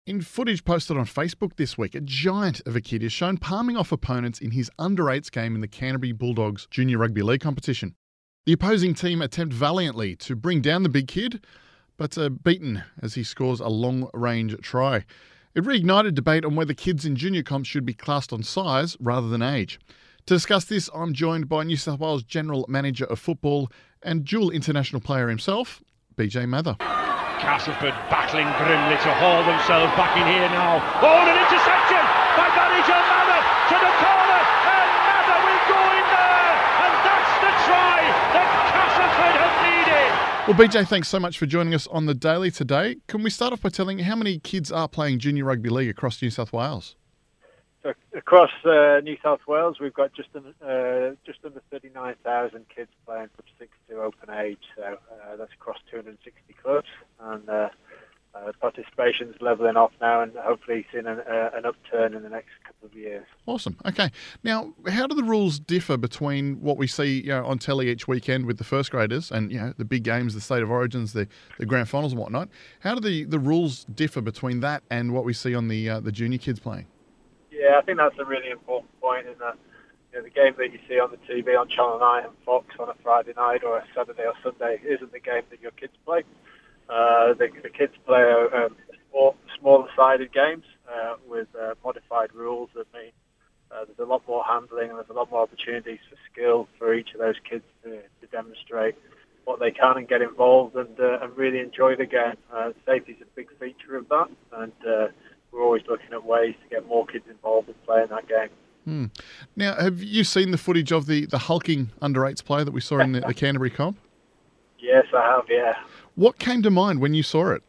In footage posted on Facebook this week, a giant of a kid is shown palming off opponents in his under-8s game in the Canterbury Bulldogs Junior Rugby League competition. The opposing team attempt valiantly to bring down the big kid, but are beaten as he scores a long-range try. It reignited debate on whether kids in junior comps should be classed on size rather than age. To discuss this, I'm joined by New South Wales General Manager of Football and dual international player himself, BJ Mather. Castleford battling grimly to haul themselves back in here now. Oh, an interception by Manager Mather to the corner, and Mather will go in there, and that's the try that Castleford have needed. Well, BJ, thanks so much for joining us on the Daily today. Can we start off by telling how many kids are playing Junior Rugby League across New South Wales? So across New South Wales, we've got just under 39,000 kids playing from 6 to open age. So that's across 260 clubs, and participation's levelling off now, and hopefully seeing an upturn in the next couple of years. Awesome. Okay. Now, how do the rules differ between what we see on telly each weekend with the first graders and the big games, the State of Origins, the grand finals and whatnot? How do the rules differ between that and what we see on the junior kids playing? Yeah, I think that's a really important point in that the game that you see on the TV on Channel 9 and Fox on a Friday night or a Saturday or Sunday isn't the game that your kids play. The kids play smaller-sided games with modified rules that mean there's a lot more handling and there's a lot more opportunities for skill for each of those kids to demonstrate what they can and get involved and really enjoy the game. Safety is a big feature of that, and we're always looking at ways to get more kids involved in playing that game. Now, have you seen the footage of the hulking under-8s play that we saw in the Canterbury comp? Yes, I have, yeah. What came to mind when you saw it?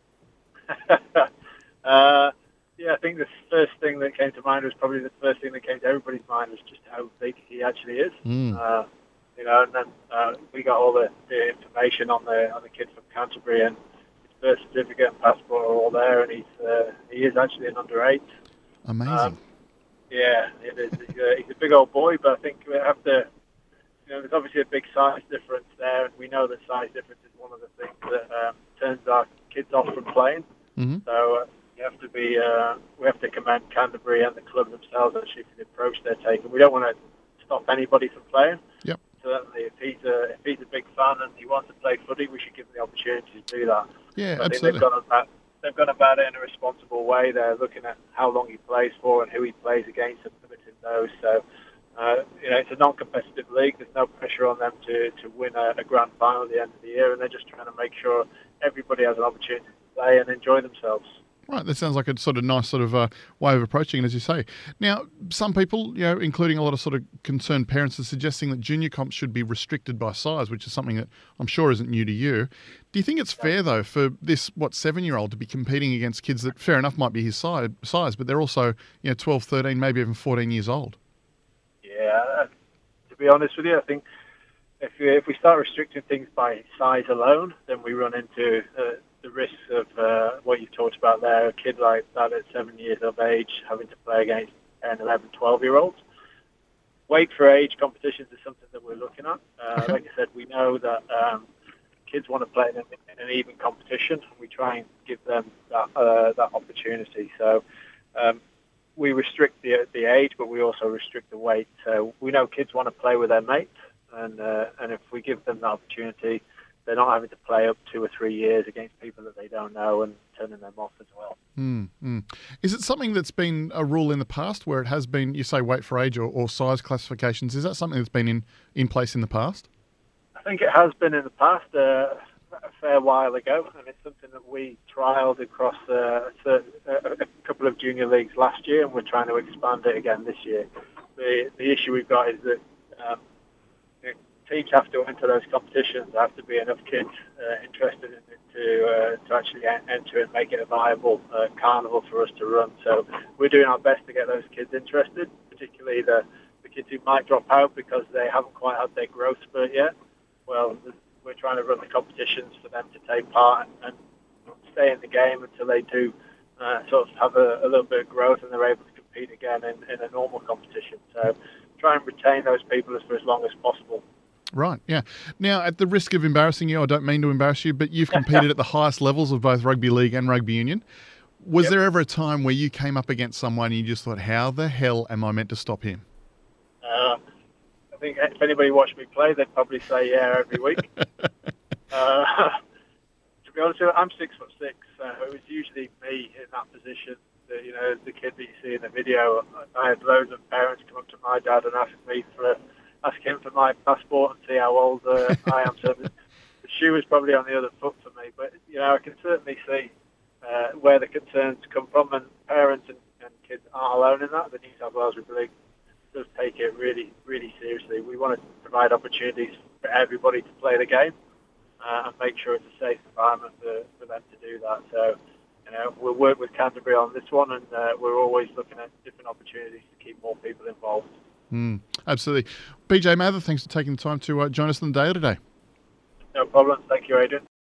I think the first thing that came to mind was probably the first thing that came to everybody's mind was just how big he actually is. And then we got all the information on the kid from Canterbury, and his birth certificate and passport are all there, and he is actually an under-8. Amazing. It is. He's a big old boy, but I think we have to. There's obviously a big size difference there, and we know that size difference is one of the things that turns our kids off from playing. Mm-hmm. So we have to commend Canterbury and the club themselves actually for the approach they're taking. We don't want to stop anybody from playing. Yep. Certainly, if he's a big fan and he wants to play footy, we should give him the opportunity to do that. Yeah, I absolutely. think they've gone about it in a responsible way. They're looking at how long he plays for and who he plays against and limiting those. So, it's a non-competitive league. There's no pressure on them to win a grand final at the end of the year, and they're just trying to make sure everybody has an opportunity to play and enjoy themselves. Right, that sounds like a sort of nice sort of way of approaching it, as you say. Now, some people, including a lot of sort of concerned parents, are suggesting that junior comps should be restricted by size, which is something that I'm sure isn't new to you. Do you think it's fair, though, for this, 7-year-old to be competing against kids that, fair enough, might be his size, but they're also, 12, 13, maybe even 14 years old? Yeah, to be honest with you, I think if we start restricting things by size alone, then we run into the risks of what you talked about there, a kid like that at 7 years of age having to play against 10, 11, 12-year-olds. Weight for age competitions is something that we're looking at. Okay. Like I said, we know that kids want to play in an even competition. We try and give them that opportunity. So we restrict the age, but we also restrict the weight. So we know kids want to play with their mates, and if we give them that opportunity, they're not having to play up 2 or 3 years against people that they don't know and turning them off as well. Is it something that's been a rule in the past where it has been, you say, weight for age or size classifications? Is that something that's been in place in the past? I think it has been in the past a fair while ago, and it's something that we trialled across a couple of junior leagues last year, and we're trying to expand it again this year. The issue we've got is that teams have to enter those competitions. There have to be enough kids interested in it to actually enter and make it a viable carnival for us to run. So we're doing our best to get those kids interested, particularly the kids who might drop out because they haven't quite had their growth spurt yet. Well, we're trying to run the competitions for them to take part and stay in the game until they do sort of have a little bit of growth and they're able to compete again in a normal competition. So try and retain those people for as long as possible. Right, yeah. Now, at the risk of embarrassing you, I don't mean to embarrass you, but you've competed at the highest levels of both rugby league and rugby union. Was there ever a time where you came up against someone and you just thought, how the hell am I meant to stop him? I think if anybody watched me play, they'd probably say yeah every week. To be honest with you, I'm 6'6", so it was usually me in that position. The kid that you see in the video. I had loads of parents come up to my dad and ask him for my passport and see how old I am. So the shoe was probably on the other foot for me. But I can certainly see where the concerns come from, and parents and kids aren't alone in that. The New South Wales Rugby League does take it really, really seriously. We want to provide opportunities for everybody to play the game and make sure it's a safe environment for them to do that. So, we'll work with Canterbury on this one, and we're always looking at different opportunities to keep more people involved. Absolutely. PJ Mather, thanks for taking the time to join us on the Daily today. No problem. Thank you, Adrian.